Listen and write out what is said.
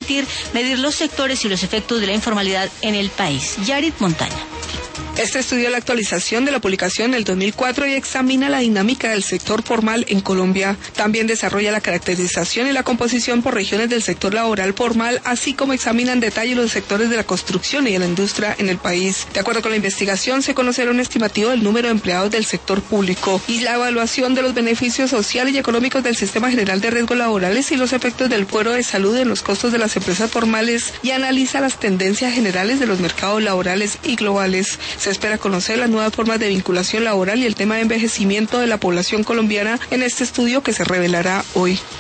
medir los sectores y los efectos de la informalidad en el país. Yarit Montaña. Este estudio la actualización de la publicación del 2004 y examina la dinámica del sector formal en Colombia. También desarrolla la caracterización y la composición por regiones del sector laboral formal, así como examina en detalle los sectores de la construcción y de la industria en el país. De acuerdo con la investigación, se conocerá un estimativo del número de empleados del sector público y la evaluación de los beneficios sociales y económicos del sistema general de riesgos laborales y los efectos del fuero de salud en los costos de las empresas formales, y analiza las tendencias generales de los mercados laborales y globales. Se espera conocer las nuevas formas de vinculación laboral y el tema de envejecimiento de la población colombiana en este estudio que se revelará hoy.